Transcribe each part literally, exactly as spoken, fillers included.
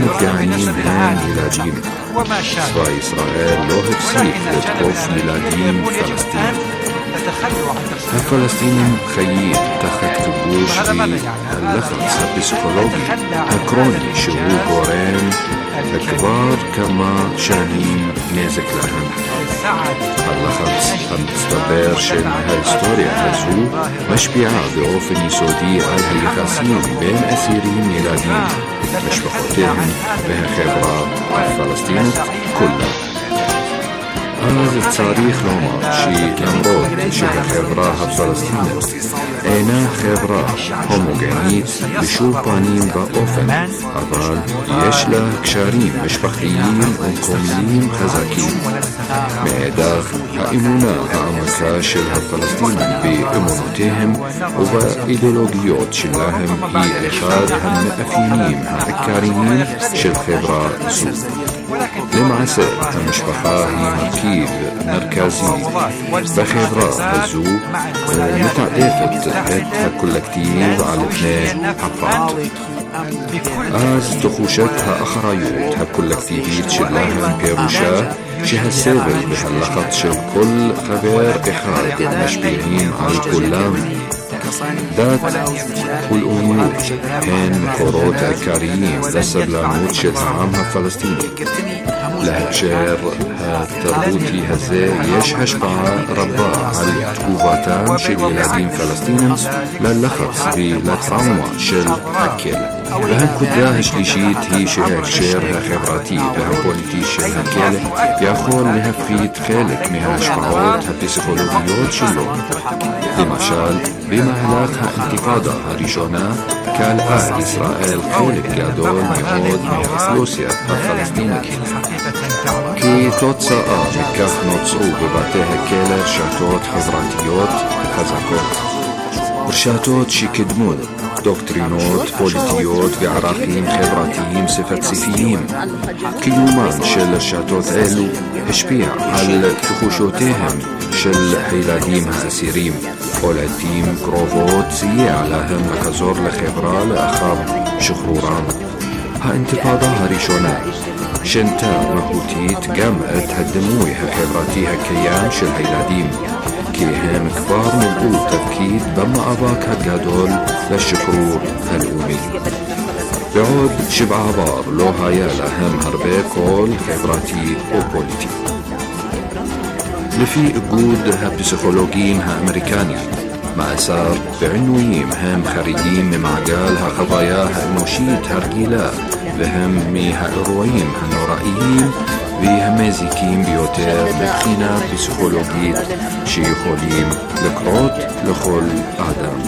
הנפגעים הם ילדים. צבא ישראל לא הפסיק לתקוף ילדים פלסטינים. הפלסטינים חיים תחת כיבוש והלחץ הפסיכולוגי הקרוני שהוא גורם וכבר כמה שנים נזק להם. הלחץ המצטבר של ההיסטוריה הזו משפיע באופן יסודי על היחסים בין אסירים, ילדים, משפחותיהם והחברה הפלסטינית כולה. אז צריך לומר שלמרות שהחברה הפלסטינית אינה חברה הומוגנית בשום פנים ואופן, אבל יש לה קשרים משפחתיים ומקומיים חזקים. מאידך, האמונה העמוקה של הפלסטינים באמונותיהם ובאידיאולוגיות שלהם היא אחד המאפיינים העיקריים של חברה זו. למעשה, המשפחה היא מרכיב מרכזי בחברה הזו, מתעדפת את הקולקטיב על פני הפרט. אז תחושת האחריות הקולקטיבית שלהם פירושה שהסבל והלחץ של כל חבר אחד משפיעים על כולם. דת ולאומיות הן מקורות עיקריים לסבלנות של העם הפלסטיני. להקשר התרבותי הזה יש השפעה רבה על תגובתם של ילדים פלסטינים ללחץ ולטראומה של הכלא. והנקודה השלישית היא שההקשר החברתי והפוליטי של הכלא יכול להפחית חלק מההשפעות הפסיכולוגיות שלו. למשל, במהלך האינתיפאדה הראשונה כלאה ישראל חלק גדול מאוד מהאוכלוסייה הפלסטינית. כתוצאה מכך נוצרו בבתי הכלא רשתות חברתיות חזקות. רשתות שקידמו דוקטרינות פוליטיות וערכים חברתיים ספציפיים. קיומן של רשתות אלו השפיע על תחושותיהם של הילדים האסירים, ולעתים קרובות סייע להם לחזור לחברה לאחר שחרורם. האינתיפאדה הראשונה שינתה מהותית גם את הדימוי החברתי הקיים של הילדים, כי הם כבר מילאו תפקיד במאבק הגדול לשחרור הלאומי. בעוד שבעבר לא היה להם הרבה קול חברתי או פוליטי. לפי איגוד הפסיכולוגים האמריקני, מאסר ועינויים הם חריגים ממעגל החוויה האנושית הרגילה, והם מהאירועים הנוראיים והמזיקים ביותר מבחינה פסיכולוגית שיכולים לקרות לכל אדם.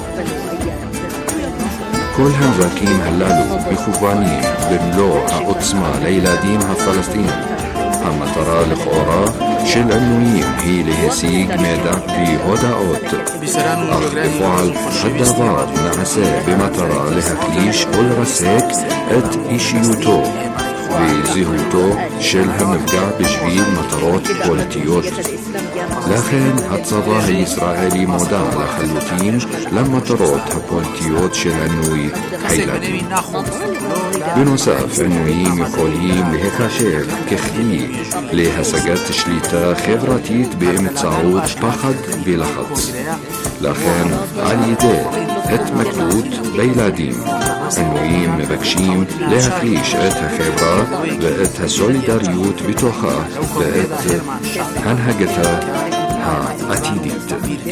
כל הנזקים הללו מכוונים במלוא העוצמה לילדים הפלסטינים. המטרה לכאורה של עינויים היא להשיג מידע בהודעות, אך בפועל הדבר נעשה במטרה להחליש או לרסק את אישיותו וזהותו של הנפגע בשביל מטרות פוליטיות. לכן הצבא הישראלי מודע לחלוטין למטרות הפוליטיות של עינוי הילדים. בנוסף, עינויים יכולים להיחשב ככלי להשגת שליטה חברתית באמצעות פחד ולחץ. לכן, על ידי התמקדות בילדים, עינויים מבקשים להחליש את החברה ואת הסולידריות בתוכה ואת הנהגתה העתידית.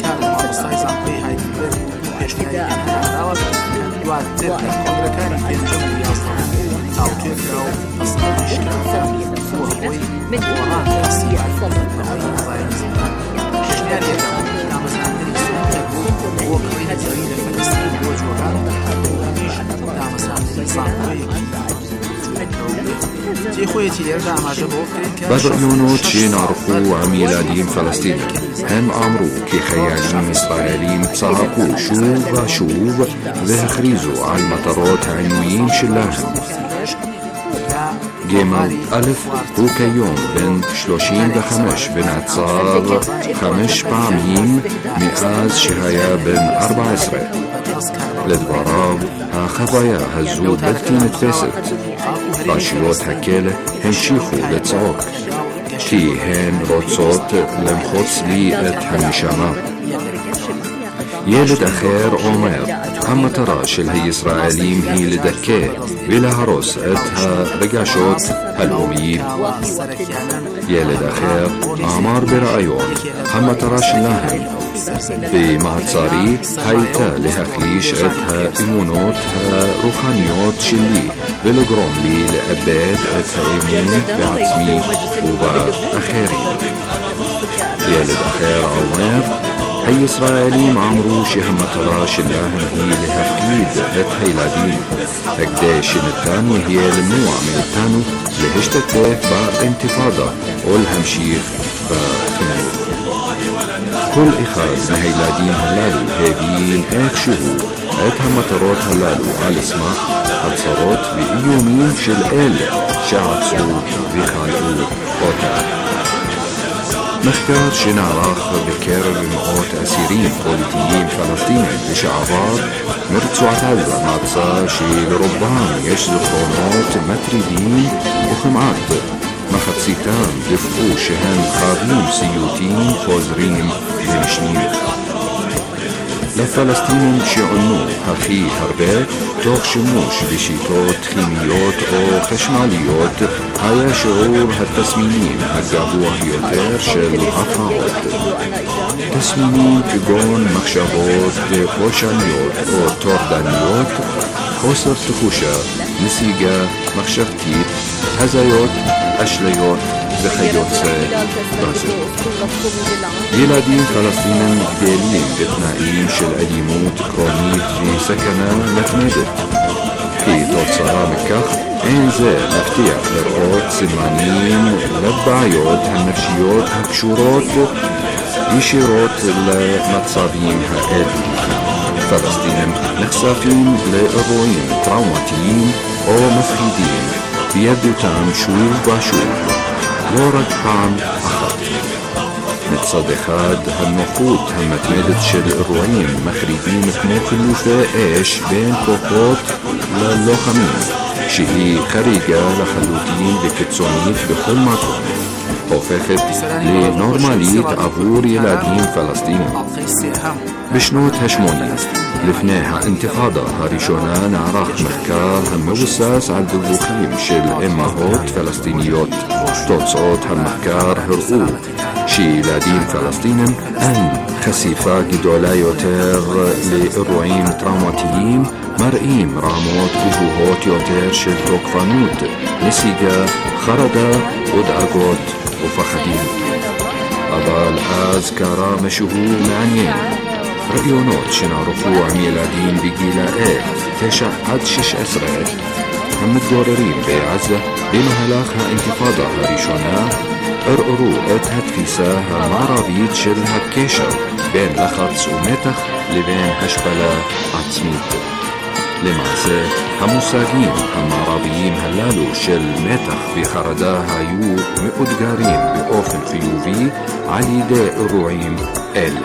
בראיונות שנערכו עם ילדים פלסטינים, הם אמרו כי חיילים ישראלים צעקו שוב ושוב והכריזו על מטרות העינויים שלהם. גמל א' הוא כיום בן שלושים וחמש ונעצר חמש פעמים מאז שהיה בן ארבע עשרה. לדבריו, החוויה הזו בלתי נתפסת. רשויות הכלא המשיכו לצעוק, כי הן רוצות למחוץ לי את הנשמה. ילד אחר אומר, המטרה של הישראלים היא לדכא ולהרוס את הרגשות הלאומיים. ילד אחר אמר בראיון, המטרה שלהם במעצרי הייתה להחליש את האמונות הרוחניות שלי ולגרום לי לאבד את האמון בעצמי ובאחרים. ילד אחר אומר, הישראלים אמרו שהמטרה שלהם היא להפקיד את הילדים, כדי שניתן יהיה למנוע מאיתנו להשתתף באינתיפאדה או להמשיך בחינוך. כל אחד מהילדים הללו הבין איכשהו את המטרות הללו על סמך הצהרות ואיומים של אלה שעצרו וחלעו אותה. מחקר שנערך בקרב מאות אסירים פוליטיים פלסטינים לשעבר מרצועת עזה מצא שלרובם יש זיכרונות מטרידים וכמעט מחציתם דיווחו שהם חווים סיוטים חוזרים ונשנים. לפלסטינים שעונו הכי הרבה תוך שימוש בשיטות כימיות או חשמליות היה שיעור התסמינים הגבוה ביותר של הפרעות. תסמינים כגון מחשבות פולשניות או טורדניות, חוסר תחושה, נסיגה מחשבתית, הזיות, אשליות וכיוצא בזה. ילדים פלסטינים גדלים בתנאים של אלימות קרונית וסכנה מתמדת. כתוצאה מכך אין זה מבטיח לראות סימנים לבעיות הנפשיות הקשורות ישירות למצבים האלה. פלסטינים נחשפים לאירועים טראומטיים או מפחידים בילדותם שוב ושוב, לא רק פעם אחת. מצד אחד, הנוחות המתמדת של אירועים מחרידים כמו חילופי אש בין כוחות ללוחמים, שהיא חריגה לחלוטין וקיצונית בכל מקום, הופכת לנורמלית עבור ילדים פלסטינים. בשנות ה-שמונים, לפני האינתיפאדה הראשונה, נערך מחקר המבוסס על דיווחים של אמהות פלסטיניות. תוצאות המחקר הראו שילדים פלסטינים אין חשיפה גדולה יותר לאירועים טראומטיים, מראים רמות גבוהות יותר של תוקפנות, נסיגה, חרדה ודאגות ופחדים. אבל אז קרה משהו מעניין. ראיונות שנערכו עם ילדים בגילאי תשע עד שש עשרה המתגוררים בעזה במהלך האינתיפאדה הראשונה ערערו את התפיסה המערבית של הקשר בין לחץ ומתח לבין השפלה עצמית. למעשה, המושגים המערביים הללו של מתח וחרדה היו מאותגרים באופן חיובי על ידי אירועים אלה.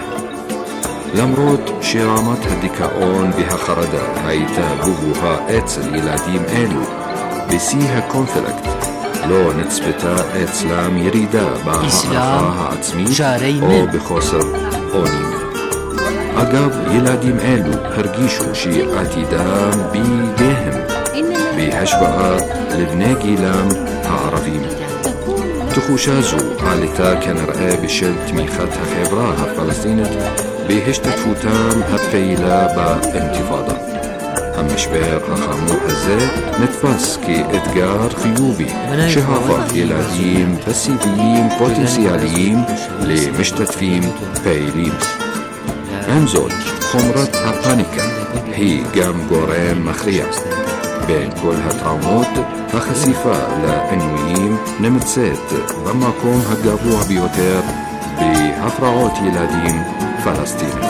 למרות שרמת הדיכאון והחרדה הייתה גבוהה אצל ילדים אלו, בשיא הקונפליקט לא נצפתה אצלם ירידה בהערכה העצמית או בחוסר אונים. אגב, ילדים אלו הרגישו שעתידם בידיהם בהשוואה לבני גילם הערבים. תחושה זו עלתה כנראה בשל תמיכת החברה הפלסטינית בהשתתפותם הפעילה באינתיפאדה. המשבר החמור הזה נתפס כאתגר חיובי שהפך ילדים פסיביים פוטנציאליים למשתתפים פעילים. עם זאת, חומרת הפאניקה היא גם גורם מכריע. בין כל הטראומות, החשיפה לעינויים נמצאת במקום הגבוה ביותר בהפרעות ילדים פלסטינים.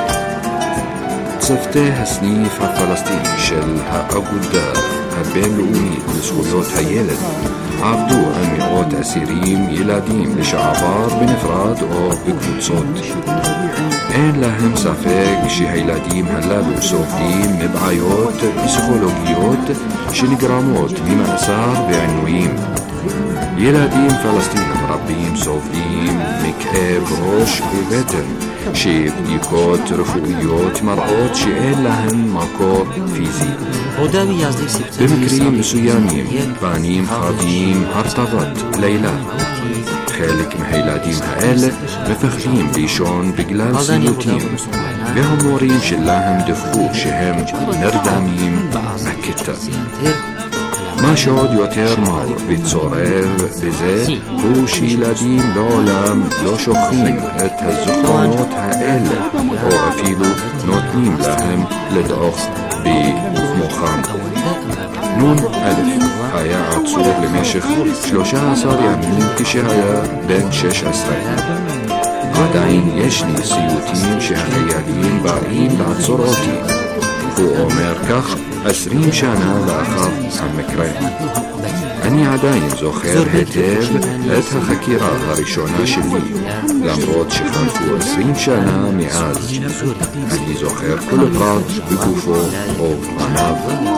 צוותי הסניף הפלסטיני של האגודה הבינלאומית לזכויות הילד עבדו עם מאות אסירים ילדים לשעבר בנפרד או בקבוצות. אין להם ספק שהילדים הללו סובלים מבעיות פסיכולוגיות שנגרמות ממאסר ועינויים. ילדים פלסטינים רבים סובלים מכאב ראש ובטן, שבדיקות רפואיות מראות שאין להם מקור פיזי. במקרים מסוימים פנים חווים הרטבת לילה. חלק מהילדים האלה מפחדים לישון בגלל סיוטים, והמורים שלהם דיווחו שהם נרדמים בכיתה. מה שעוד יותר מר וצורב בזה הוא שילדים לעולם לא שוכחים את הזיכרונות האלה, או אפילו נותנים להם לדעוך במוחם. נון אלף היה עצור למשך שלושה עשר ימים כשהיה בן שש עשרה. עדיין יש לי סיוטים שהחיילים באים לעצור אותי. הוא אומר כך עשרים שנה לאחר המקרה. אני עדיין זוכר היטב את החקירה הראשונה שלי, למרות שחלפו עשרים שנה מאז. אני זוכר כל פרט בגופו או פניו.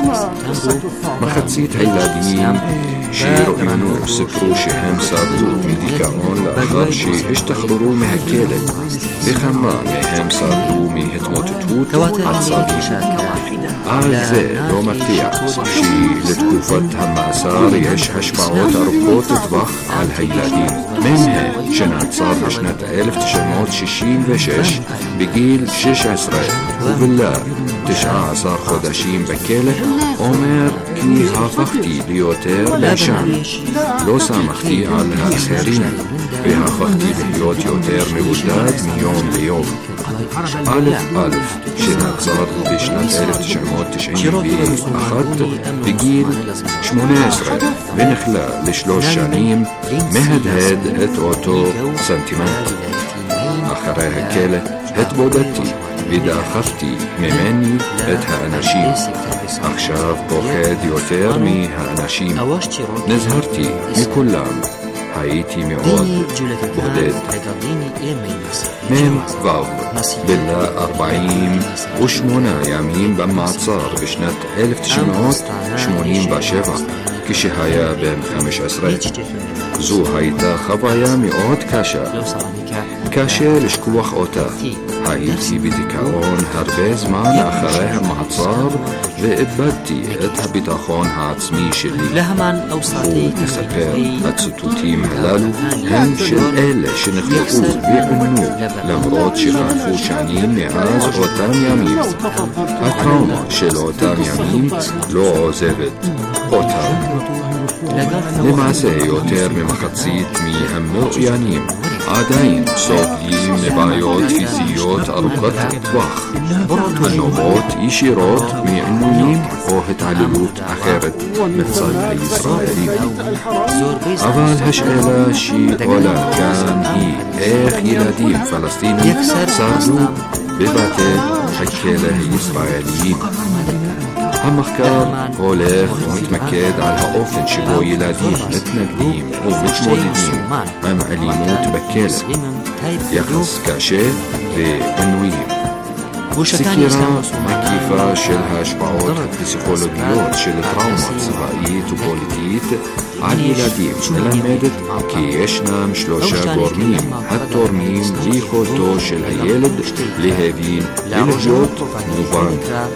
מחצית הילדים שראיינו סיפרו שהם סבלו מדיכאון לאחר שהשתחררו מהכלא, וכמה מהם סבלו מהתמוטטות עצבים. על זה לא מפתיע שלתקופת המאסר יש השפעות ארוכות טווח על הילדים. מנהל שנעצר בשנת אלף תשע מאות שישים ושש בגיל שש עשרה ובלה תשעה עשר חודשים בכלא אומר כי הפכתי ליותר לישן, לא סמכתי על האחרים והפכתי להיות יותר מבודד מיום ליום. אלף אלף שנעצר בשנת אלף תשע מאות תשעים ואחת בגיל שמונה עשרה ונכלא לשלוש שנים מהדהד את אותו סנטימנט. אחרי הכלא התבודדתי ודחפתי ממני את האנשים. עכשיו פוחד יותר מהאנשים. נזהרתי מכולם. הייתי מאוד בודד. מם ואו בלה ארבעים ושמונה ימים במעצר בשנת אלף תשע מאות שמונים ושבע כשהיה בן חמש עשרה. זו הייתה חוויה מאוד קשה. קשה לשכוח אותה. הייתי בדיכאון הרבה זמן אחרי המעצר ואיבדתי את הביטחון העצמי שלי. הוא מספר, הציטוטים הללו הם של אלה שנחלקו ואומנו למרות שחלפו שנים מאז אותם ימים. הטראומה של אותם ימים לא עוזבת אותם. למעשה יותר ממחצית מהמרואיינים עדיין סובלים מבעיות פיזיות ארוכות טווח הנובעות ישירות מעינויים או התעללות אחרת מצד הישראלים. אבל השאלה שעולה כאן היא איך ילדים פלסטינים סבלו בבתי הכלא הישראליים. המחקר הולך ומתמקד על האופן שבו ילדים מתנגדים ומתמודדים עם אלימות בכלא, יחס קשה ועינויים. סקירה מקיפה של ההשפעות הפסיכולוגיות של טראומה צבאית ופוליטית על ילדים מלמדת כי ישנם שלושה גורמים התורמים ליכולתו של הילד להבין ולהיות מובן: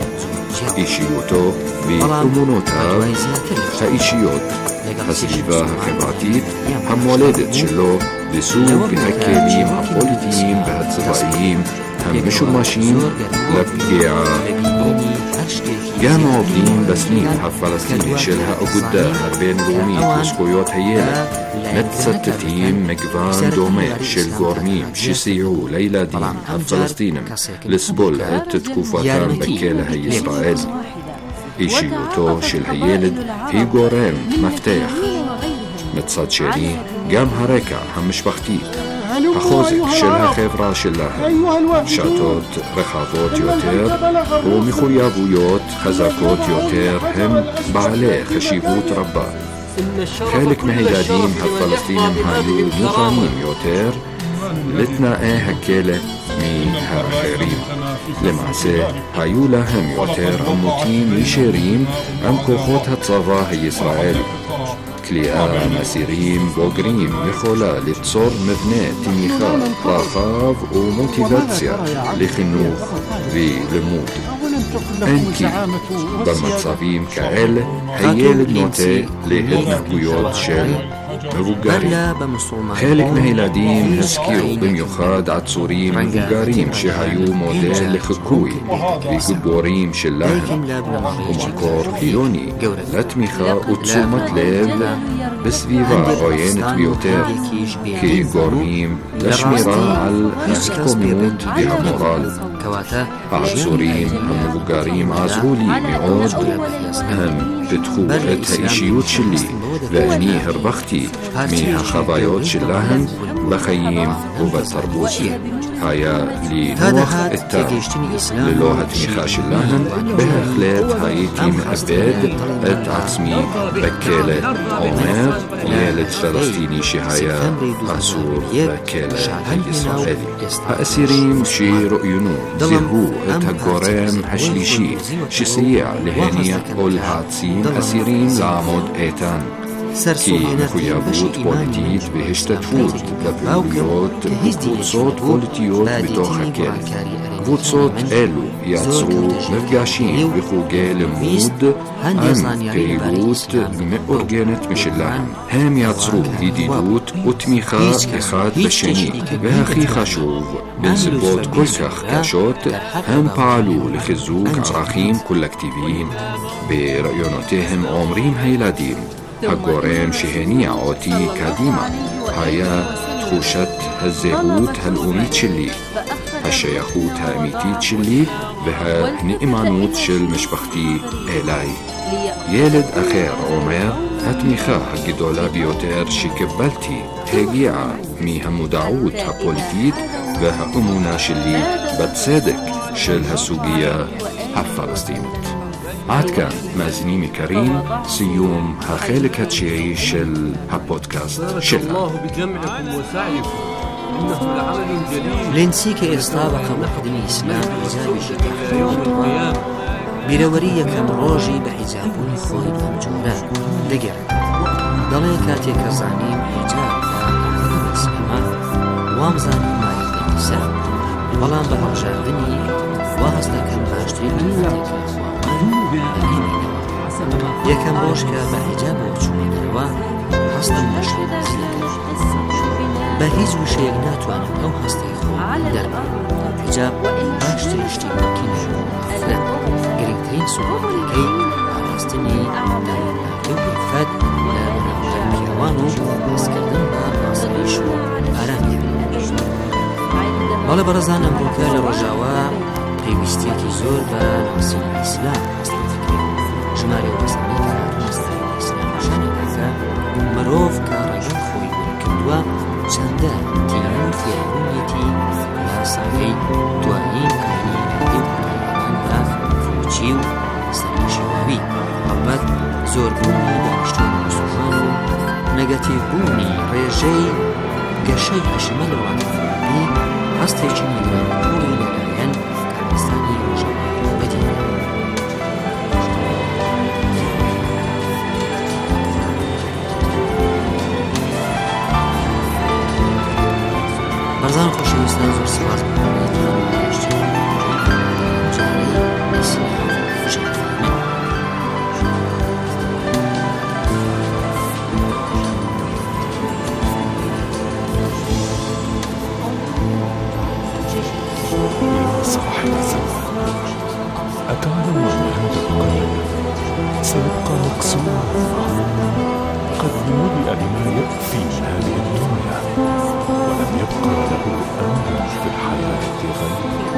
אישיותו ואמונותיו האישיות, הסביבה החברתית, המולדת שלו וסוג הכלים הפוליטיים והצבאיים המשומשים לפגיעה בו. גם העובדים בסניף הפלסטיני של האגודה הבינלאומית לזכויות הילד מצטטים מגוון דומה של גורמים שסייעו לילדים הפלסטינים לסבול את תקופתם בכלא הישראלי. אישיותו של הילד היא גורם מפתח. מצד שני, גם הרקע המשפחתי, החוזק של החברה שלהם, שתות רחבות יותר ומחויבויות חזקות יותר הם בעלי חשיבות רבה. חלק מהילדים הפלסטינים היו מוכנים יותר לתנאי הכלא מהאחרים. למעשה, היו להם יותר עימותים ישירים עם כוחות הצבא הישראלי. כליאה אסירים בוגרים יכולה ליצור מבנה תמיכה רחב ומוטיבציה לחינוך ולימוד. אין כי במצבים כאלה הילד נוטה להתנהגויות של מבוגרים. חלק מהילדים הזכירו במיוחד עצורים מבוגרים שהיו מודל לחיקוי וגיבורים שלהם ומקור חיוני לתמיכה ותשומת לב בסביבה עוינת ביותר, כגורמים לשמירה על ההתקוממות והמורל. העצורים המבוגרים עזרו לי מאוד, הם פיתחו את האישיות שלי ואני הרווחתי מהחוויות שלהם בחיים ובתרבות. היה לי נוח איתם. ללא התמיכה שלהם בהחלט הייתי מאבד את עצמי בכלא, אומר ילד פלסטיני שהיה אסור בכלא הישראלי. האסירים שרואיינו זיהו את הגורם השלישי שסייע להניע או להעצים אסירים לעמוד איתן, כי מחויבות פוליטית והשתתפות בפעילויות קבוצות פוליטיות בתוך הכלא. קבוצות אלו יצרו מפגשים וחוגי לימוד עם פעילות מאורגנת משלהם. הם יצרו ידידות ותמיכה אחד בשני, והכי חשוב, בנסיבות כל כך קשות, הם פעלו לחיזוק ערכים קולקטיביים. ברעיונותיהם אומרים הילדים, הגורם שהניע אותי קדימה היה תחושת הזהות הלאומית שלי, השייכות האמיתית שלי והנאמנות של משפחתי אליי. ילד אחר אומר, התמיכה הגדולה ביותר שקיבלתי הגיעה מהמודעות הפוליטית והאמונה שלי בצדק של הסוגיה הפלסטינית. עד כאן, מאזינים יקרים, סיום החלק התשיעי של הפודקאסט שלנו. لنسيك إصطابق مقدمي إسلام حجابي شكاح بيرورية كم روجي بحجابوني خوي بمجورات دقر دليكاتي كزانيم حجاب مقدمي إسلام وامزاني ماي النساء بلان بهرجاغني وهزدا كم باشتري بحياتك يكم روشكا بحجاب وچونينوا حصدا نشري زيكا بە هیچ وشەیەک ناتوانم ئەو هەستەی خۆم دەربڕم. حجاب باشترین شتێکی نەژۆڵە گرنگترین سوڵاتەکەی پاراستنی دەرەناکە و عیفەت لە بەناوبەر پیاوان و دەستکردن بە ئاسایش و ئارامیەکە. بەڵێ بەڕێزان، ئەمڕۆکە لە ڕۆژاوا پێویستیەکی زۆر بە ناسینی ئیسلام هەستێت دەکرێت. ژمارە وەزانی کە ناسینی ئیسلام شانەکە مرۆڤ کە ڕێژەی خۆی وەرکردووە چەندە تیمور فێربوونیەتی یاساکەی دوایین کاری نادی و پایدان بە فروچی و سەرنشێواوی، هەڵبەت زۆربوونی دانیشتوانی موسڵمان و نەگەتیڤبوونی ڕێژەی گەشەی هەشیمە لە وڵاتانی هەستێکی نیگرانبوونی لەلایەن کاردستانی ڕۆژاوای بەدیهێنا. بەرزان خۆشەویستان، زۆر سپاس بۆ صاحب الزمان، أتعلم أن هذا القلب سيبقى مكسورا، قد ملئ بما يكفي من هذه الدنيا ولم يبقى له أمل في الحياة غيره.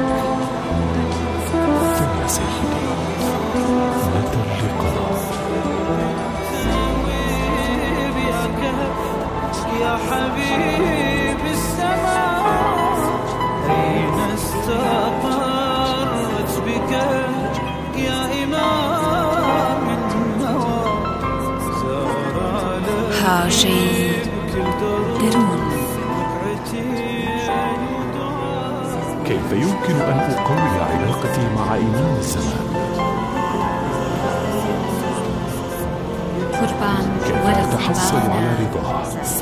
ثم يا سيدي، متى اللقاء؟ يا حبيب السماء، أين استقرت بك يا إمام النوى؟ حاجي درون كيف يمكن أن أقوي علاقتي مع إمام الزمان؟ كيف أتحصل على رضاه؟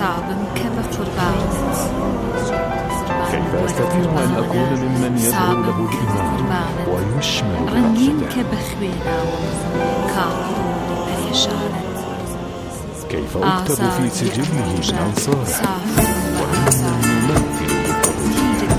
كيف أستطيع أن أكون ممن يدعو له الإمام ويشمل برأفته؟ كيف أكتب في سجله من أنصاره وممن يمثل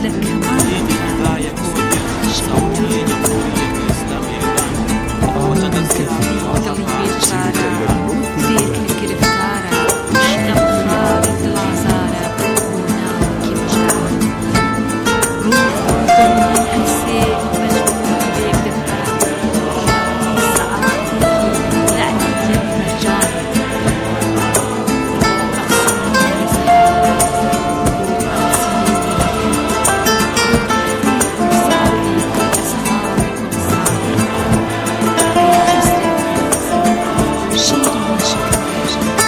شيري من شكل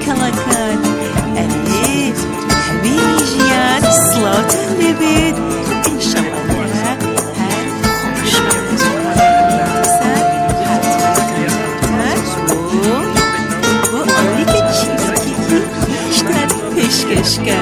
كلاكات أليه حبيبي جيان الصلاة لبيت إن شاء الله هاي خوش و أمريكا تشيز كيكي اشتاد بشكشكا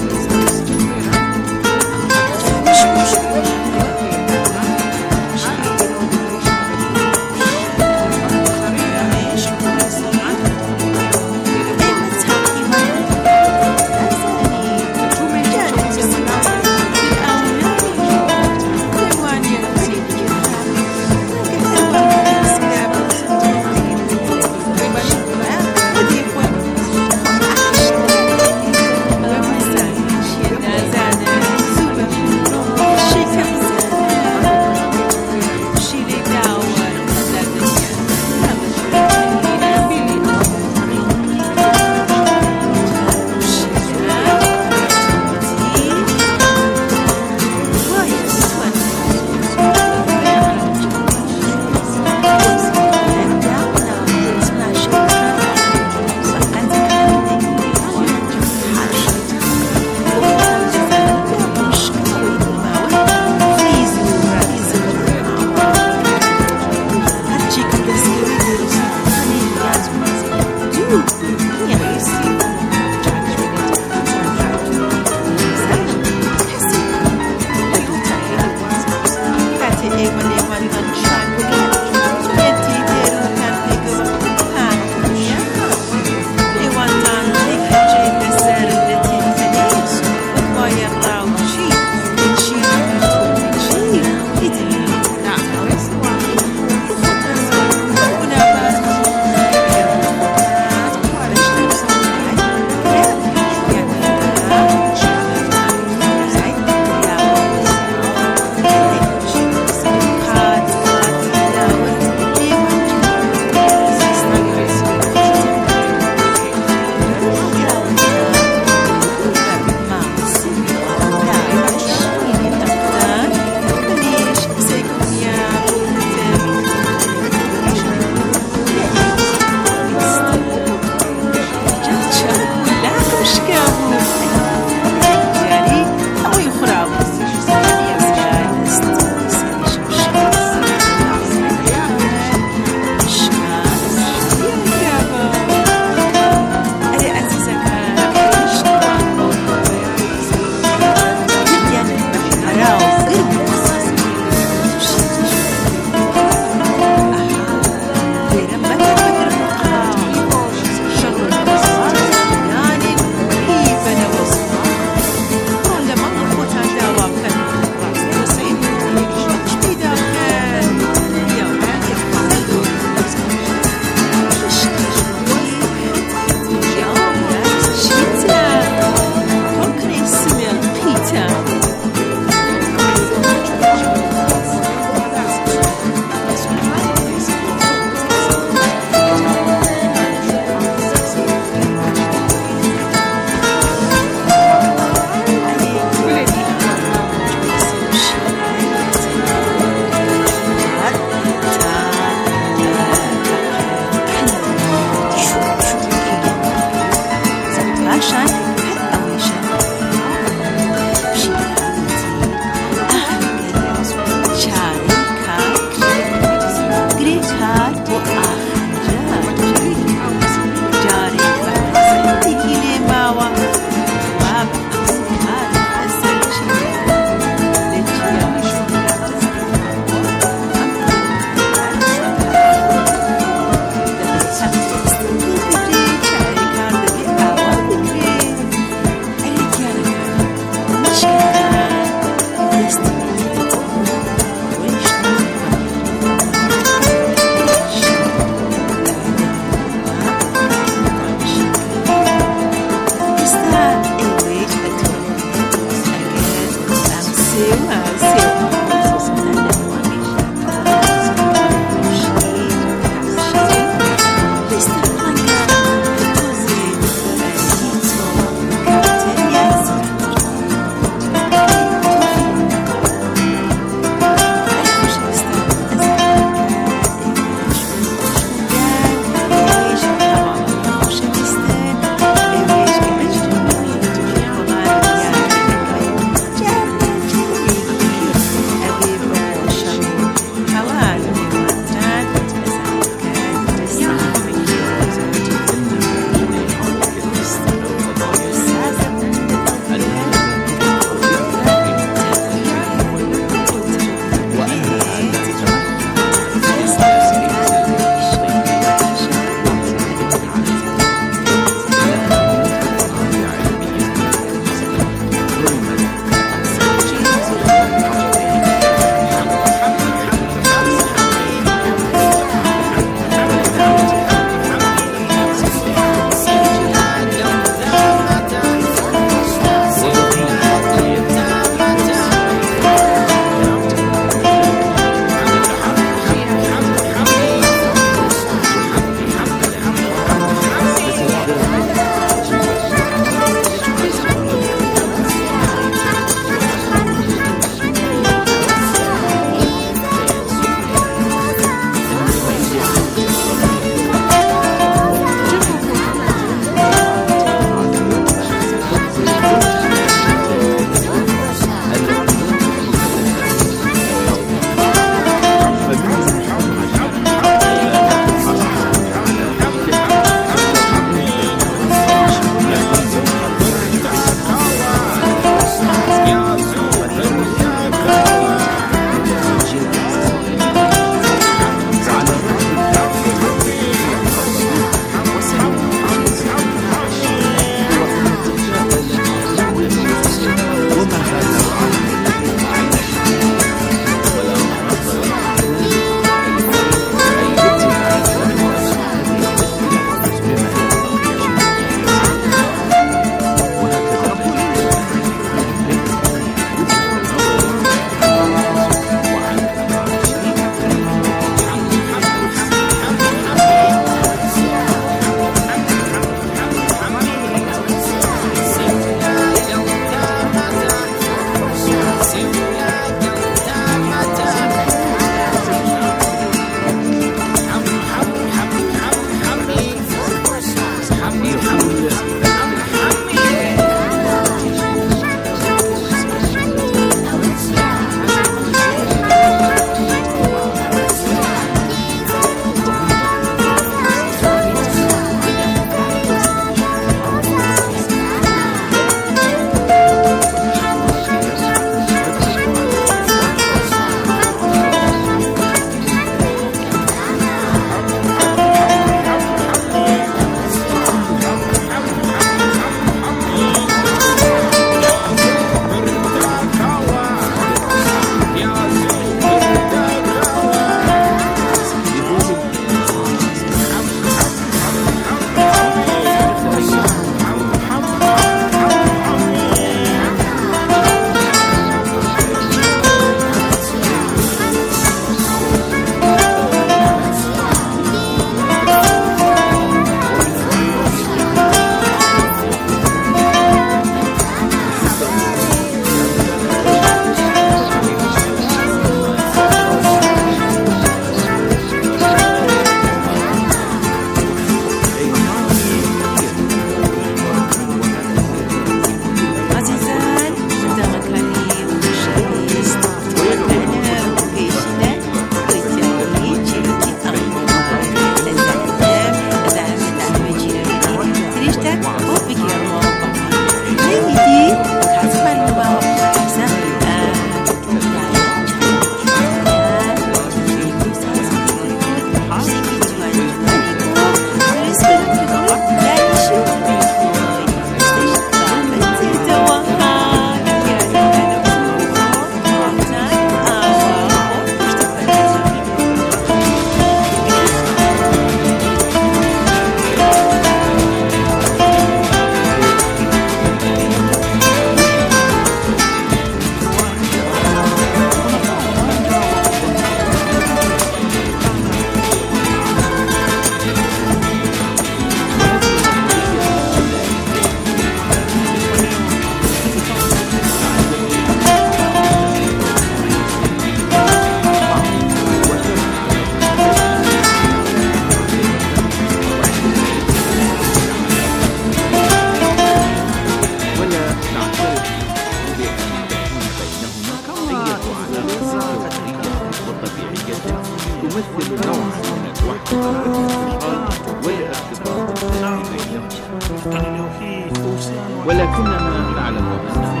ولكننا نعلم أنه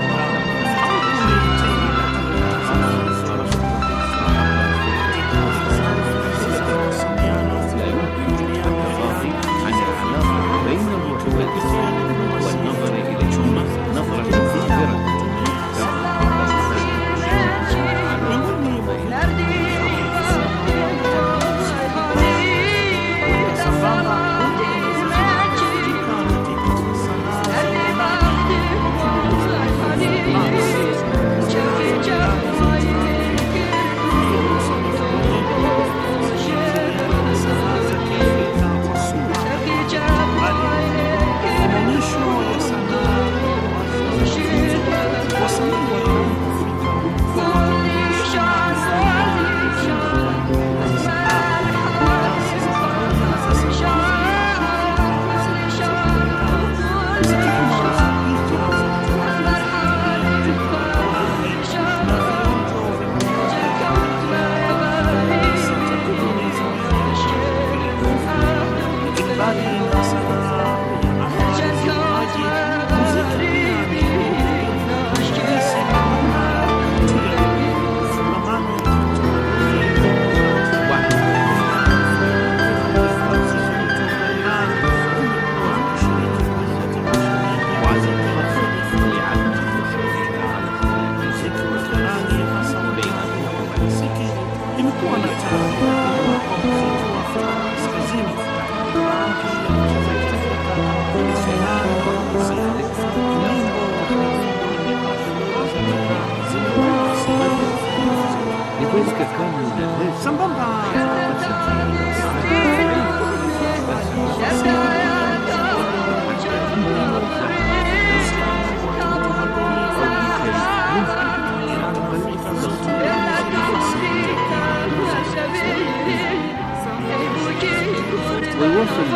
ويوصل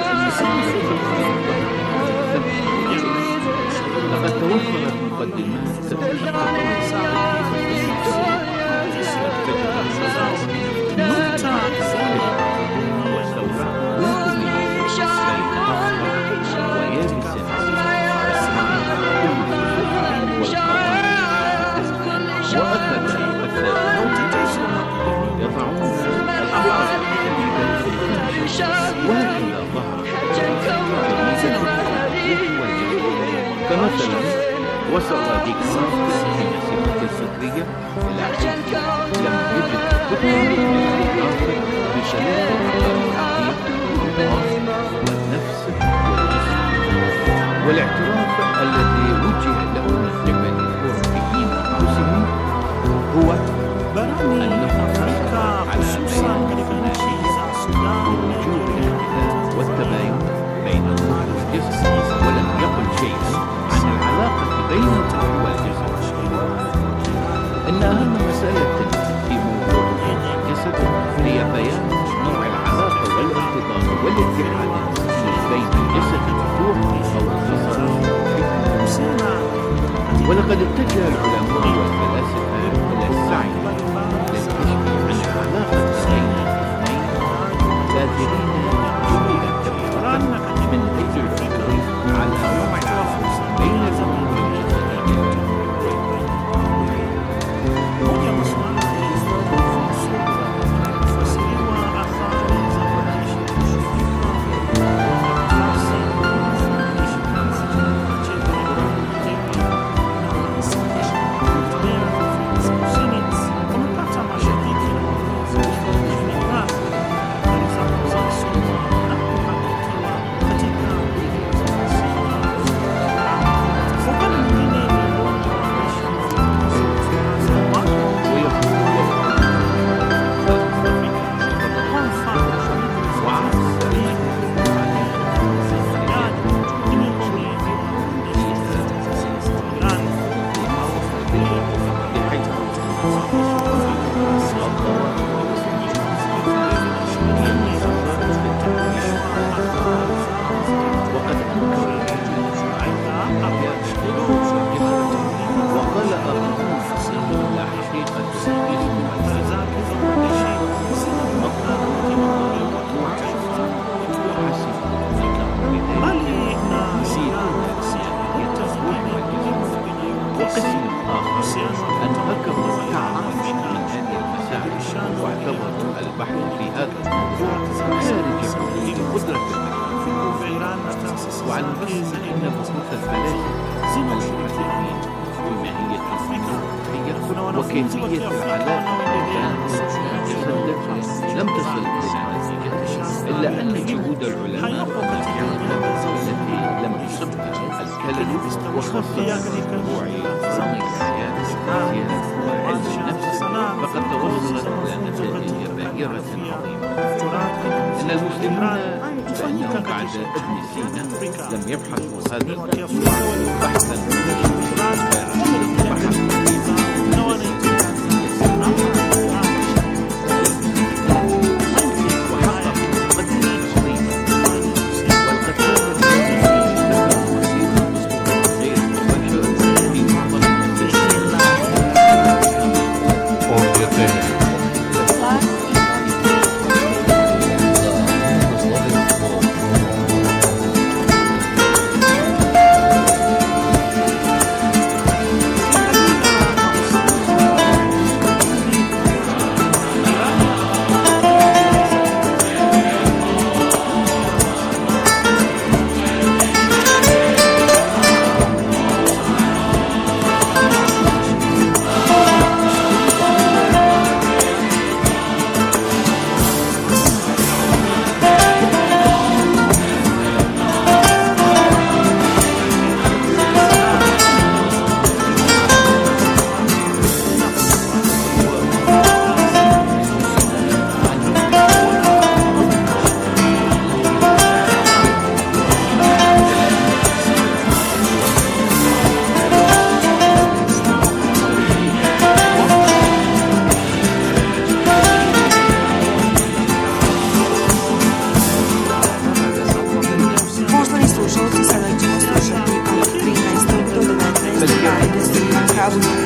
لقد توفرت مقدمات كمثلا وصل ديكارت في مسيرته الفكرية إلى حيث لم يجد كتب بشكل والنفس والاعتراف الذي وجه له من قبل الأوروبيين أنفسهم هو أنهم على وجود الاختلاف والتباين بين الروح والجسد، ولم يقل شيئا عن العلاقة بين الروح والجسد. إن أهم مسألة في موضوع الجسد هي بيان نوع العلاقة والارتباط والاتحاد بين الجسد والروح أو الجسد. ولقد اتجه العلماء والفلاسفة إلى السعي للكشف عن العلاقة بين الاثنين، قادرين جملة كبيرة من أجل الفكر على نوع العلاقة بين الروح والجسد. يعتبر البحث في هذا الموضوع خارج حدود قدرة البحث. وعلى الرغم من أن بحوث الفلاسفة المحققين في ماهية الفلسفة وكيفية العلاقة بين الجسد لم تصل إلى نتيجة، إلا أن جهود العلماء التي لم تصبها الكلل وخاصة في موضوع رمي الحياة الذاتية وعلم النفس فقد توصلت إلى نتائج باهرة عظيمة. إن المسلمون فإنهم بعد ابن سينا لم يبحثوا هذا الموضوع بحثا Probably